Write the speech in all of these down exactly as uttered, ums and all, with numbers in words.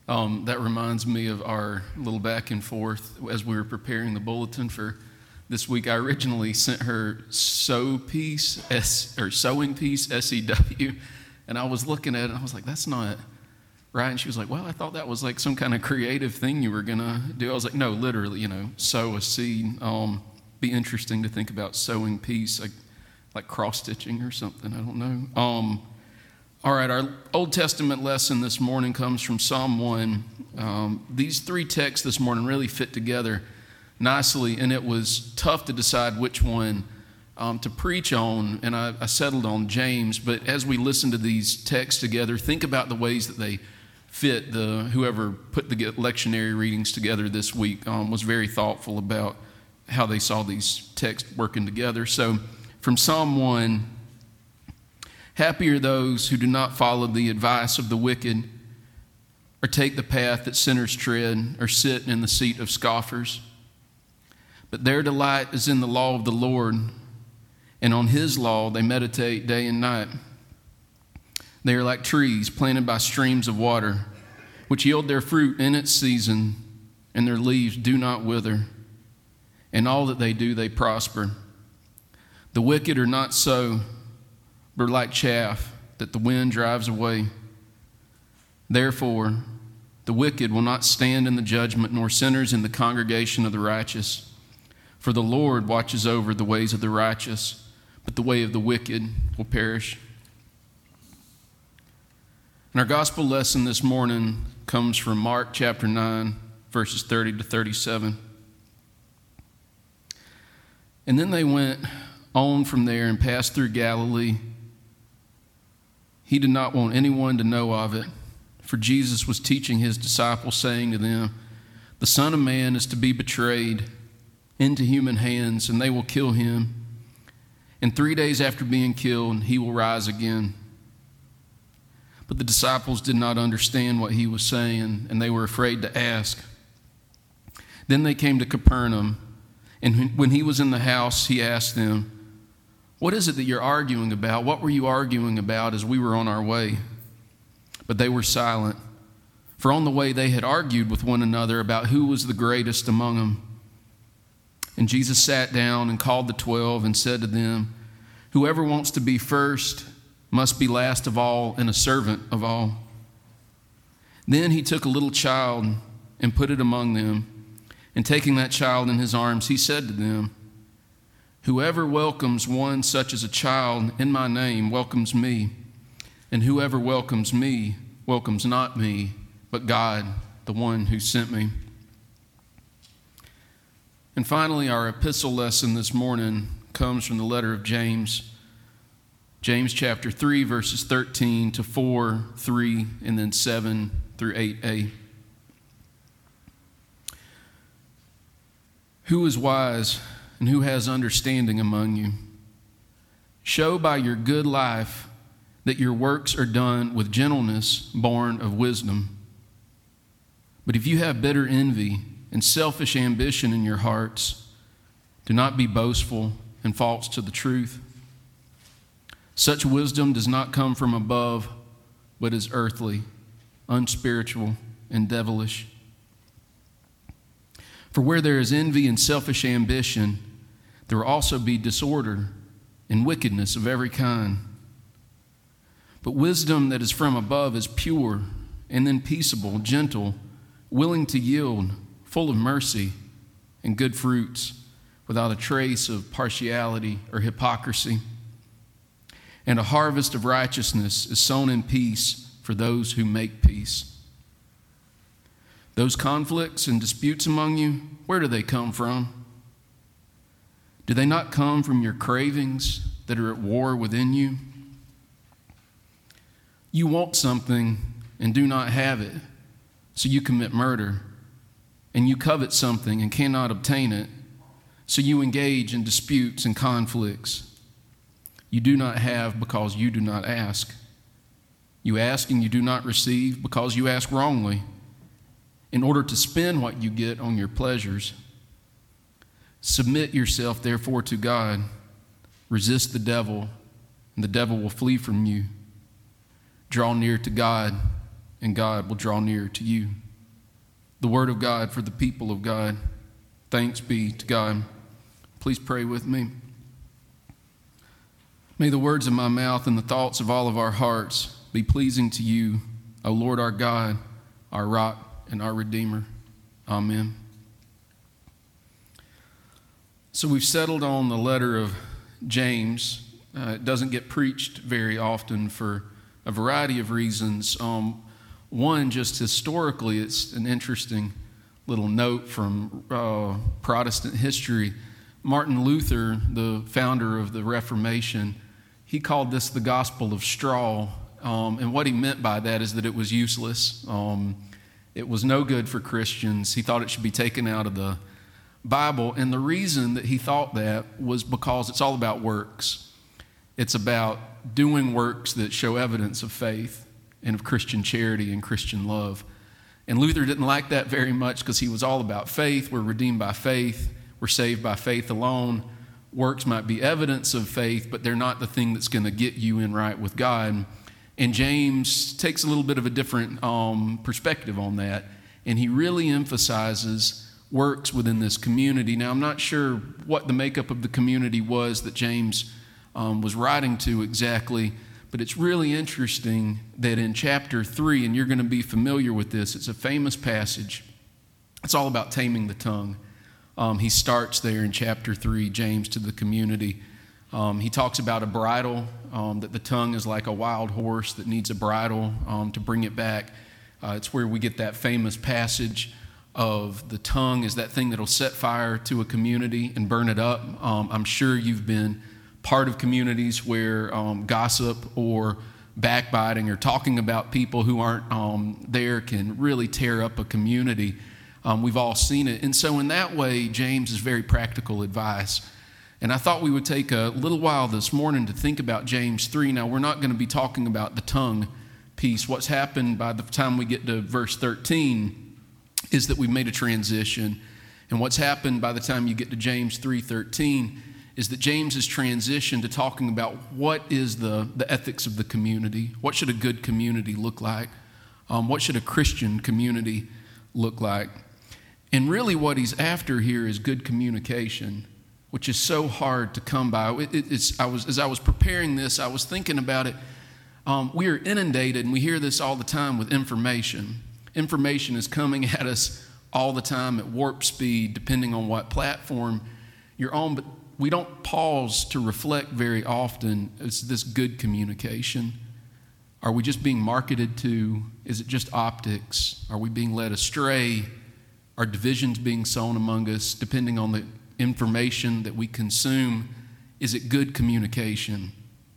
Um, that reminds me of our little back and forth as we were preparing the bulletin for this week. I originally sent her sew piece, S, or sewing piece, S E W, and I was looking at it and I was like, that's not right. And she was like, well, I thought that was like some kind of creative thing you were going to do. I was like, no, literally, you know, sow a seed. Um, be interesting to think about sewing piece, like, like cross-stitching or something. I don't know. Um, All right, our Old Testament lesson this morning comes from Psalm one. Um, these three texts this morning really fit together nicely, and it was tough to decide which one um, to preach on, and I, I settled on James. But as we listen to these texts together, think about the ways that they fit. The whoever put the lectionary readings together this week um, was very thoughtful about how they saw these texts working together. So from Psalm one, happy are those who do not follow the advice of the wicked, or take the path that sinners tread, or sit in the seat of scoffers. But their delight is in the law of the Lord, and on his law they meditate day and night. They are like trees planted by streams of water, which yield their fruit in its season, and their leaves do not wither. In all that they do, they prosper. The wicked are not so, but like chaff that the wind drives away. Therefore, the wicked will not stand in the judgment, nor sinners in the congregation of the righteous. For the Lord watches over the ways of the righteous, but the way of the wicked will perish. And our gospel lesson this morning comes from Mark chapter nine, verses thirty to thirty-seven. And then they went on from there and passed through Galilee. He did not want anyone to know of it, for Jesus was teaching his disciples, saying to them, the Son of Man is to be betrayed into human hands, and they will kill him. And three days after being killed, he will rise again. But the disciples did not understand what he was saying, and they were afraid to ask. Then they came to Capernaum, and when he was in the house, he asked them, what is it that you're arguing about? What were you arguing about as we were on our way? But they were silent, for on the way they had argued with one another about who was the greatest among them. And Jesus sat down and called the twelve and said to them, whoever wants to be first must be last of all and a servant of all. Then he took a little child and put it among them, and taking that child in his arms, he said to them, whoever welcomes one such as a child in my name welcomes me, and whoever welcomes me welcomes not me, but God, the one who sent me. And finally, our epistle lesson this morning comes from the letter of James, James chapter three, verses thirteen to four, three, and then seven through eight a. Who is wise and who has understanding among you? Show by your good life that your works are done with gentleness born of wisdom. But if you have bitter envy and selfish ambition in your hearts, do not be boastful and false to the truth. Such wisdom does not come from above, but is earthly, unspiritual, and devilish. For where there is envy and selfish ambition, there will also be disorder and wickedness of every kind. But wisdom that is from above is pure, and then peaceable, gentle, willing to yield, full of mercy and good fruits, without a trace of partiality or hypocrisy. And a harvest of righteousness is sown in peace for those who make peace. Those conflicts and disputes among you, where do they come from? Do they not come from your cravings that are at war within you? You want something and do not have it, so you commit murder. And you covet something and cannot obtain it, so you engage in disputes and conflicts. You do not have because you do not ask. You ask and you do not receive because you ask wrongly, in order to spend what you get on your pleasures. Submit yourself, therefore, to God. Resist the devil, and the devil will flee from you. Draw near to God, and God will draw near to you. The word of God for the people of God. Thanks be to God. Please pray with me. May the words of my mouth and the thoughts of all of our hearts be pleasing to you, O Lord our God, our rock and our Redeemer. Amen. So we've settled on the letter of James. Uh, it doesn't get preached very often for a variety of reasons. Um, one, just historically, it's an interesting little note from uh, Protestant history. Martin Luther, the founder of the Reformation, he called this the gospel of straw. Um, and what he meant by that is that it was useless. Um, it was no good for Christians. He thought it should be taken out of the Bible. And the reason that he thought that was because it's all about works. It's about doing works that show evidence of faith and of Christian charity and Christian love. And Luther didn't like that very much because he was all about faith. We're redeemed by faith. We're saved by faith alone. Works might be evidence of faith, but they're not the thing that's going to get you in right with God. And James takes a little bit of a different um, perspective on that, and he really emphasizes works within this community. Now, I'm not sure what the makeup of the community was that James um, was writing to exactly, but it's really interesting that in chapter three, and you're going to be familiar with this, it's a famous passage. It's all about taming the tongue. Um, he starts there in chapter three, James, to the community. Um, he talks about a bridle, um, that the tongue is like a wild horse that needs a bridle um, to bring it back. Uh, it's where we get that famous passage of the tongue is that thing that'll set fire to a community and burn it up. Um, I'm sure you've been part of communities where um, gossip or backbiting or talking about people who aren't um, there can really tear up a community. Um, we've all seen it. And so in that way, James is very practical advice. And I thought we would take a little while this morning to think about James three. Now, we're not going to be talking about the tongue piece. What's happened by the time we get to verse thirteen is that we've made a transition. And what's happened by the time you get to James three thirteen is that James has transitioned to talking about what is the, the ethics of the community. What should a good community look like? Um, what should a Christian community look like? And really what he's after here is good communication, which is so hard to come by. It, it, it's, I was, as I was preparing this, I was thinking about it. Um, we are inundated, and we hear this all the time, with information. Information is coming at us all the time at warp speed, depending on what platform you're on. But we don't pause to reflect very often. Is this good communication? Are we just being marketed to? Is it just optics? Are we being led astray? Are divisions being sown among us depending on the information that we consume? Is it good communication?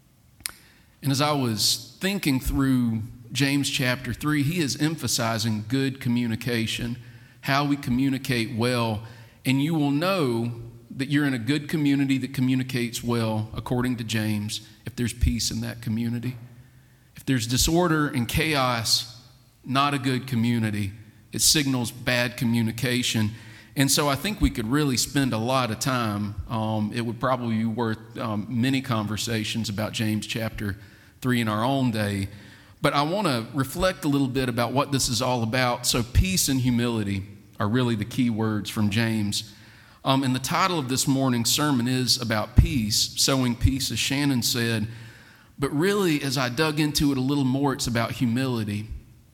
And as I was thinking through James chapter three, he is emphasizing good communication, how we communicate well. And you will know that you're in a good community that communicates well, according to James, if there's peace in that community. If there's disorder and chaos, not a good community. It signals bad communication. And so I think we could really spend a lot of time. Um, it would probably be worth um, many conversations about James chapter three in our own day. But I want to reflect a little bit about what this is all about. So peace and humility are really the key words from James. Um, and the title of this morning's sermon is about peace, sowing peace, as Shannon said. But really, as I dug into it a little more, it's about humility.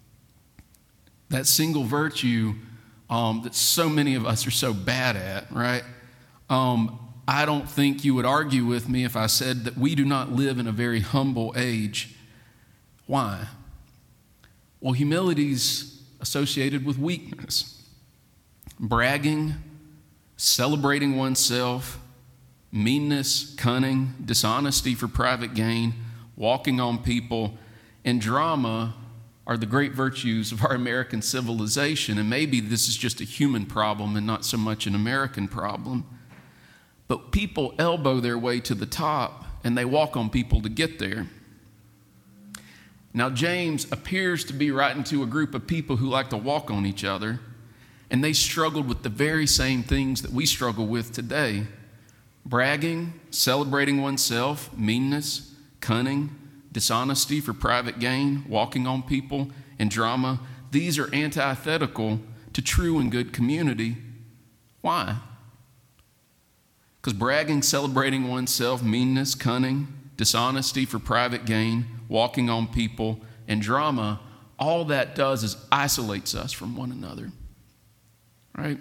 That single virtue um, that so many of us are so bad at, right? Um, I don't think you would argue with me if I said that we do not live in a very humble age. Why? Well, humility's associated with weakness. Bragging, celebrating oneself, meanness, cunning, dishonesty for private gain, walking on people, and drama are the great virtues of our American civilization. And maybe this is just a human problem and not so much an American problem. But people elbow their way to the top, and they walk on people to get there. Now, James appears to be writing to a group of people who like to walk on each other, and they struggled with the very same things that we struggle with today. Bragging, celebrating oneself, meanness, cunning, dishonesty for private gain, walking on people, and drama, these are antithetical to true and good community. Why? Because bragging, celebrating oneself, meanness, cunning, dishonesty for private gain, walking on people, and drama, all that does is isolates us from one another, right?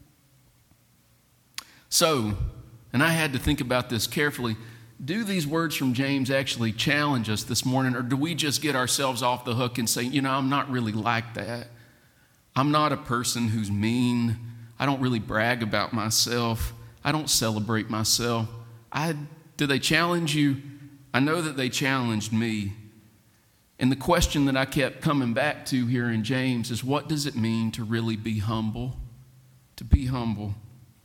So, and I had to think about this carefully, do these words from James actually challenge us this morning, or do we just get ourselves off the hook and say, you know, I'm not really like that. I'm not a person who's mean. I don't really brag about myself. I don't celebrate myself. I, do they challenge you? I know that they challenged me. And the question that I kept coming back to here in James is, what does it mean to really be humble? To be humble.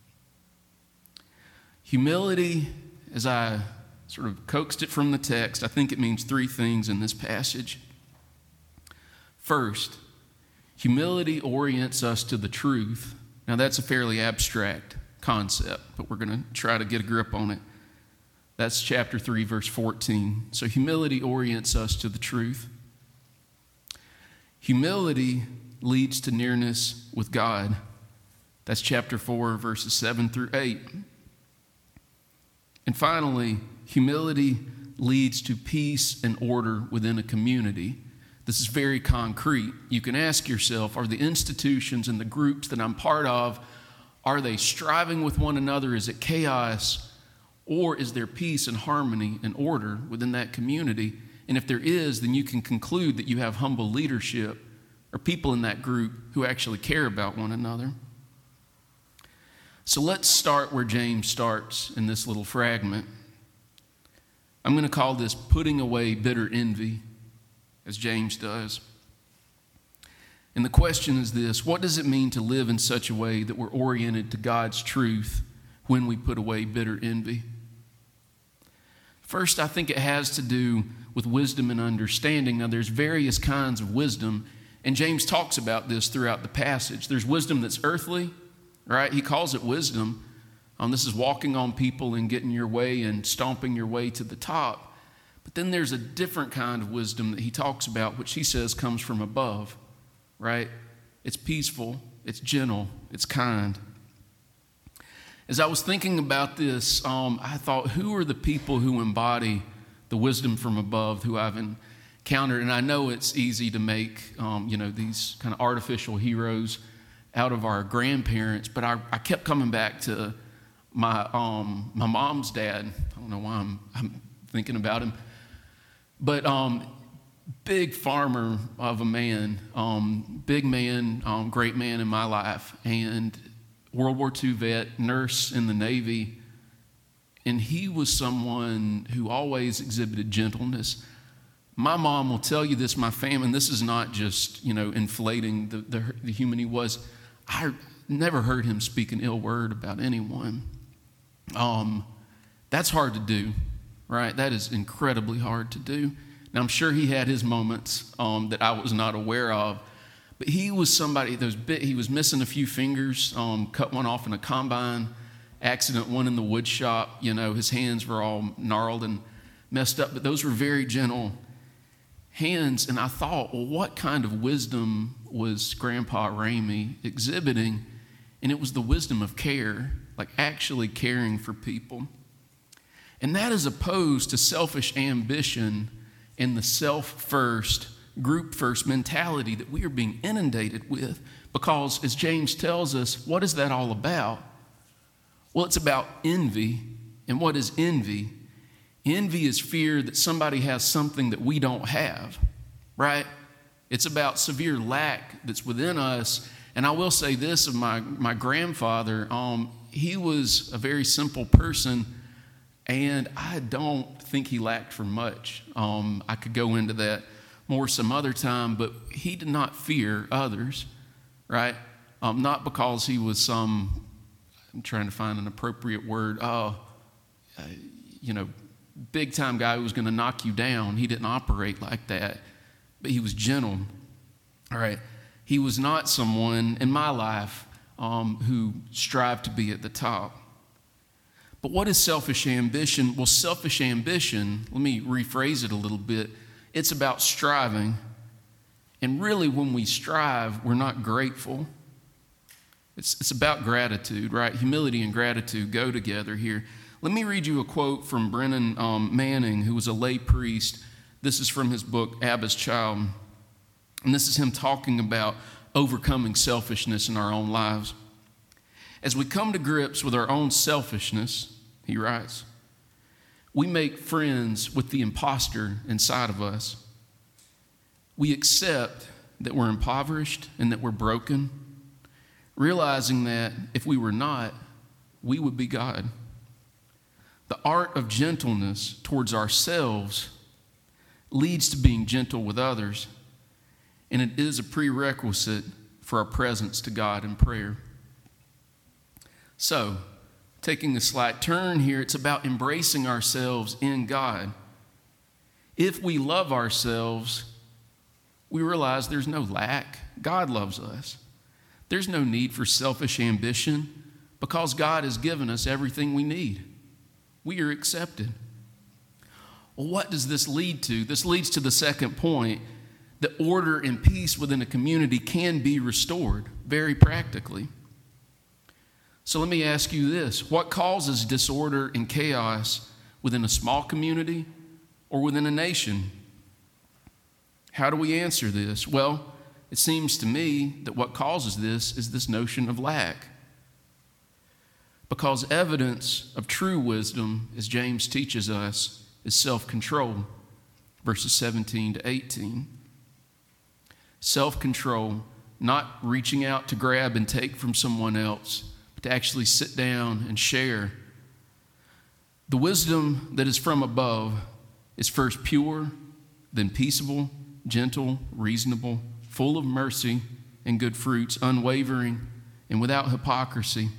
Humility, as I sort of coaxed it from the text, I think it means three things in this passage. First, humility orients us to the truth. Now, that's a fairly abstract concept, but we're going to try to get a grip on it. That's chapter three, verse fourteen. So humility orients us to the truth. Humility leads to nearness with God. That's chapter four, verses seven through eight. And finally, humility leads to peace and order within a community. This is very concrete. You can ask yourself, are the institutions and the groups that I'm part of, are they striving with one another? Is it chaos? Or is there peace and harmony and order within that community? And if there is, then you can conclude that you have humble leadership or people in that group who actually care about one another. So let's start where James starts in this little fragment. I'm going to call this putting away bitter envy, as James does. And the question is this: what does it mean to live in such a way that we're oriented to God's truth when we put away bitter envy? First, I think it has to do with wisdom and understanding. Now, there's various kinds of wisdom, and James talks about this throughout the passage. There's wisdom that's earthly, right? He calls it wisdom. Um, this is walking on people and getting your way and stomping your way to the top. But then there's a different kind of wisdom that he talks about, which he says comes from above, right? It's peaceful, it's gentle, it's kind. As I was thinking about this, um, I thought, who are the people who embody the wisdom from above who I've encountered? And I know it's easy to make, um, you know, these kind of artificial heroes out of our grandparents, but I, I kept coming back to my um, my mom's dad. I don't know why I'm, I'm thinking about him, but um, big farmer of a man, um, big man, um, great man in my life, and World War Two vet, nurse in the Navy, and he was someone who always exhibited gentleness. My mom will tell you this, my family, and this is not just, you know, inflating the, the, the human he was. I never heard him speak an ill word about anyone. Um, that's hard to do, right? That is incredibly hard to do. Now, I'm sure he had his moments um, that I was not aware of, but he was somebody, those bit, he was missing a few fingers, um, cut one off in a combine, accident one in the wood shop. You know, his hands were all gnarled and messed up, but those were very gentle hands. And I thought, well, what kind of wisdom was Grandpa Ramey exhibiting? And it was the wisdom of care, like actually caring for people. And that is opposed to selfish ambition and the self-first, group-first mentality that we are being inundated with. Because, as James tells us, what is that all about? Well, it's about envy. And what is envy? Envy is fear that somebody has something that we don't have, right? It's about severe lack that's within us. And I will say this of my, my grandfather, um, he was a very simple person, and I don't think he lacked for much. Um, I could go into that more some other time, but he did not fear others, right? Um, not because he was some, I'm trying to find an appropriate word, oh, uh, you know, big time guy who was going to knock you down. He didn't operate like that, but he was gentle, all right? He was not someone in my life um, who strived to be at the top. But what is selfish ambition? Well, selfish ambition, let me rephrase it a little bit. It's about striving. And really, when we strive, we're not grateful. It's, it's about gratitude, right? Humility and gratitude go together here. Let me read you a quote from Brennan um, Manning, who was a lay priest. This is from his book, Abba's Child. And this is him talking about overcoming selfishness in our own lives. As we come to grips with our own selfishness, he writes, we make friends with the imposter inside of us. We accept that we're impoverished and that we're broken, realizing that if we were not, we would be God. The art of gentleness towards ourselves leads to being gentle with others, and it is a prerequisite for our presence to God in prayer. So, taking a slight turn here, it's about embracing ourselves in God. If we love ourselves, we realize there's no lack. God loves us. There's no need for selfish ambition because God has given us everything we need. We are accepted. Well, what does this lead to? This leads to the second point, that order and peace within a community can be restored very practically. So let me ask you this. What causes disorder and chaos within a small community or within a nation? How do we answer this? Well, it seems to me that what causes this is this notion of lack. Because evidence of true wisdom, as James teaches us, is self-control, verses seventeen to eighteen. Self-control, not reaching out to grab and take from someone else, but to actually sit down and share. The wisdom that is from above is first pure, then peaceable, gentle, reasonable, full of mercy and good fruits, unwavering and without hypocrisy.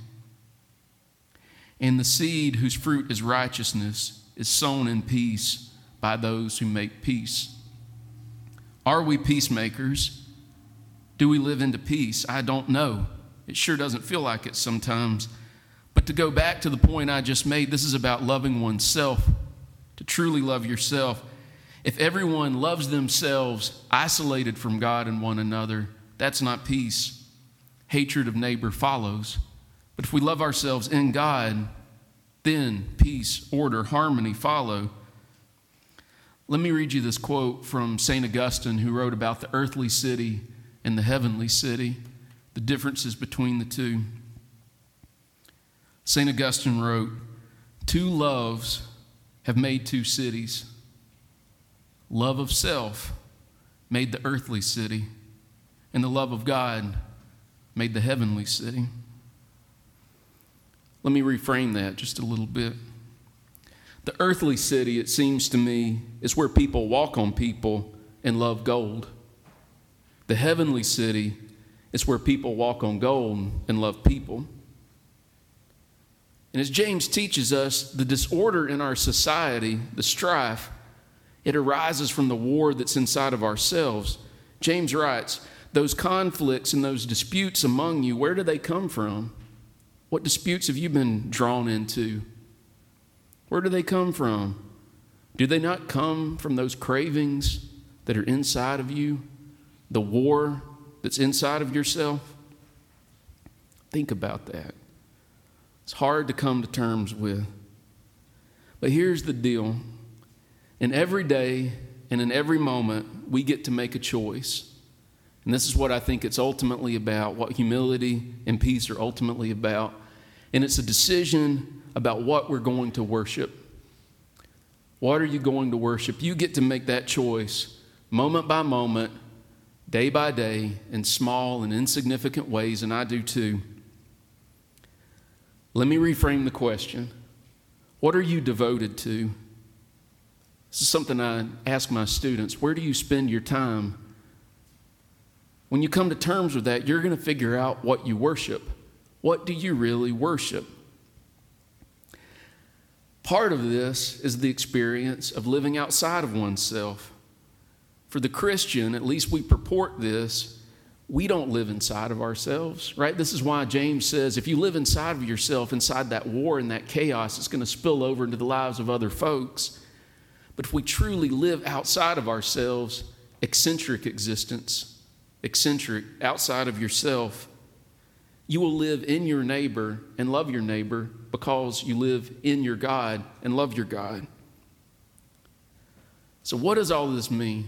And the seed whose fruit is righteousness is sown in peace by those who make peace. Are we peacemakers? Do we live into peace? I don't know. It sure doesn't feel like it sometimes. But to go back to the point I just made, this is about loving oneself. To truly love yourself. If everyone loves themselves isolated from God and one another, that's not peace. Hatred of neighbor follows. But if we love ourselves in God, then peace, order, harmony follow. Let me read you this quote from Saint Augustine, who wrote about the earthly city and the heavenly city, the differences between the two. Saint Augustine wrote, "Two loves have made two cities. Love of self made the earthly city, and the love of God made the heavenly city." Let me reframe that just a little bit. The earthly city, it seems to me, is where people walk on people and love gold. The heavenly city is where people walk on gold and love people. And as James teaches us, the disorder in our society, the strife, it arises from the war that's inside of ourselves. James writes, those conflicts and those disputes among you, where do they come from? What disputes have you been drawn into? Where do they come from? Do they not come from those cravings that are inside of you? The war that's inside of yourself? Think about that. It's hard to come to terms with. But here's the deal. In every day and in every moment, we get to make a choice. And this is what I think it's ultimately about, what humility and peace are ultimately about. And it's a decision about what we're going to worship. What are you going to worship? You get to make that choice moment by moment, day by day, in small and insignificant ways, and I do too. Let me reframe the question. What are you devoted to? This is something I ask my students. Where do you spend your time? When you come to terms with that, you're going to figure out what you worship. What do you really worship? Part of this is the experience of living outside of oneself. For the Christian, at least we purport this, we don't live inside of ourselves, right? This is why James says if you live inside of yourself, inside that war and that chaos, it's going to spill over into the lives of other folks. But if we truly live outside of ourselves, eccentric existence, eccentric outside of yourself, you will live in your neighbor and love your neighbor because you live in your God and love your God. So what does all this mean?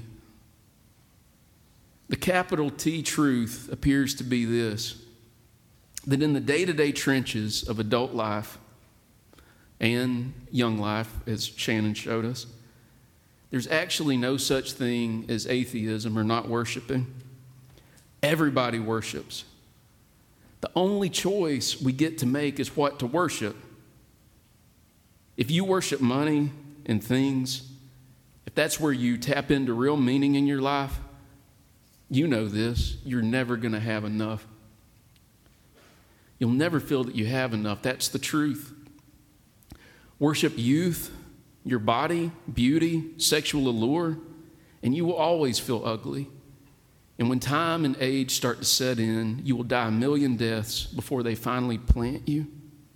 The capital T truth appears to be this, that in the day-to-day trenches of adult life and young life, as Shannon showed us, there's actually no such thing as atheism or not worshiping. Everybody worships. The only choice we get to make is what to worship. If you worship money and things, if that's where you tap into real meaning in your life, you know this, you're never going to have enough. You'll never feel that you have enough. That's the truth. Worship youth, your body, beauty, sexual allure, and you will always feel ugly. And when time and age start to set in, you will die a million deaths before they finally plant you.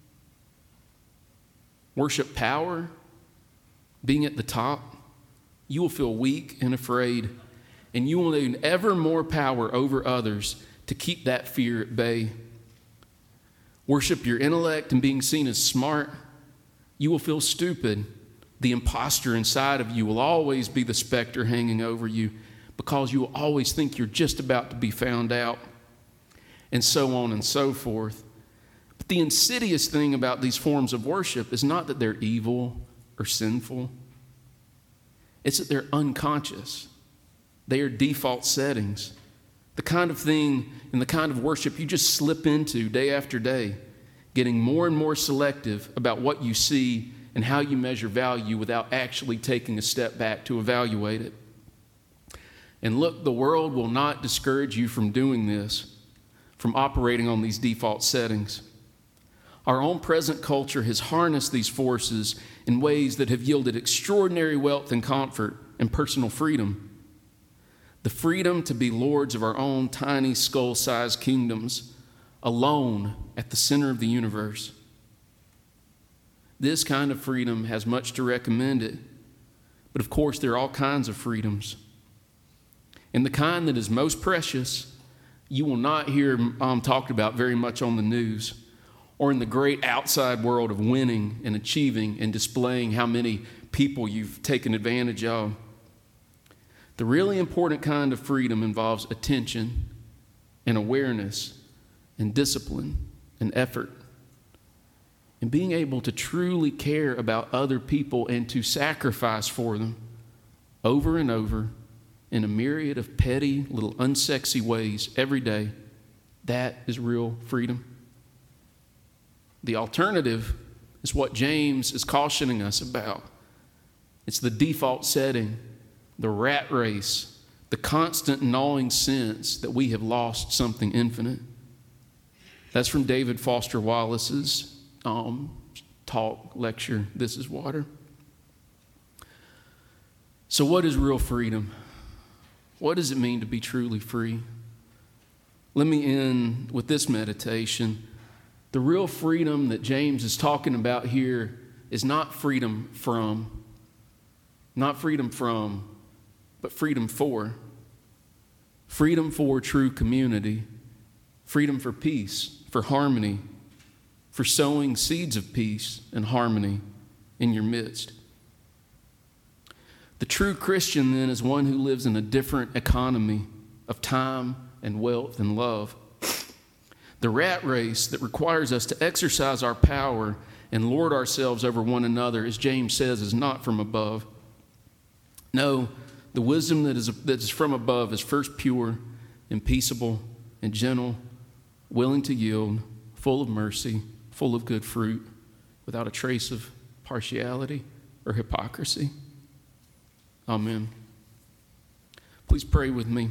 Worship power, being at the top, you will feel weak and afraid, and you will need ever more power over others to keep that fear at bay. Worship your intellect and being seen as smart, you will feel stupid. The imposter inside of you will always be the specter hanging over you because you will always think you're just about to be found out, and so on and so forth. But the insidious thing about these forms of worship is not that they're evil or sinful. It's that they're unconscious. They are default settings. The kind of thing and the kind of worship you just slip into day after day, getting more and more selective about what you see and how you measure value without actually taking a step back to evaluate it. And look, the world will not discourage you from doing this, from operating on these default settings. Our own present culture has harnessed these forces in ways that have yielded extraordinary wealth and comfort and personal freedom. The freedom to be lords of our own tiny skull-sized kingdoms, alone at the center of the universe. This kind of freedom has much to recommend it, but of course there are all kinds of freedoms. And the kind that is most precious, you will not hear um, talked about very much on the news or in the great outside world of winning and achieving and displaying how many people you've taken advantage of. The really important kind of freedom involves attention and awareness and discipline and effort and being able to truly care about other people and to sacrifice for them over and over in a myriad of petty, little unsexy ways every day. That is real freedom. The alternative is what James is cautioning us about. It's the default setting, the rat race, the constant gnawing sense that we have lost something infinite. That's from David Foster Wallace's um, talk, lecture, This is Water. So what is real freedom? What does it mean to be truly free? Let me end with this meditation. The real freedom that James is talking about here is not freedom from, not freedom from, but freedom for. Freedom for true community. Freedom for peace, for harmony, for sowing seeds of peace and harmony in your midst. The true Christian, then, is one who lives in a different economy of time and wealth and love. The rat race that requires us to exercise our power and lord ourselves over one another, as James says, is not from above. No, the wisdom that is, that is from above is first pure and peaceable and gentle, willing to yield, full of mercy, full of good fruit, without a trace of partiality or hypocrisy. Amen. Please pray with me.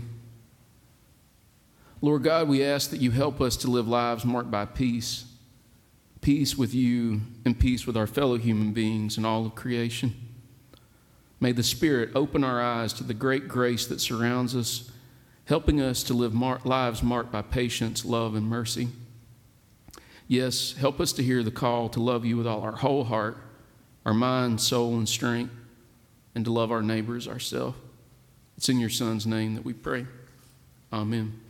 Lord God, we ask that you help us to live lives marked by peace, peace with you and peace with our fellow human beings and all of creation. May the Spirit open our eyes to the great grace that surrounds us, helping us to live mar- lives marked by patience, love, and mercy. Yes, help us to hear the call to love you with all our whole heart, our mind, soul, and strength, and to love our neighbors ourselves. It's in your Son's name that we pray. Amen.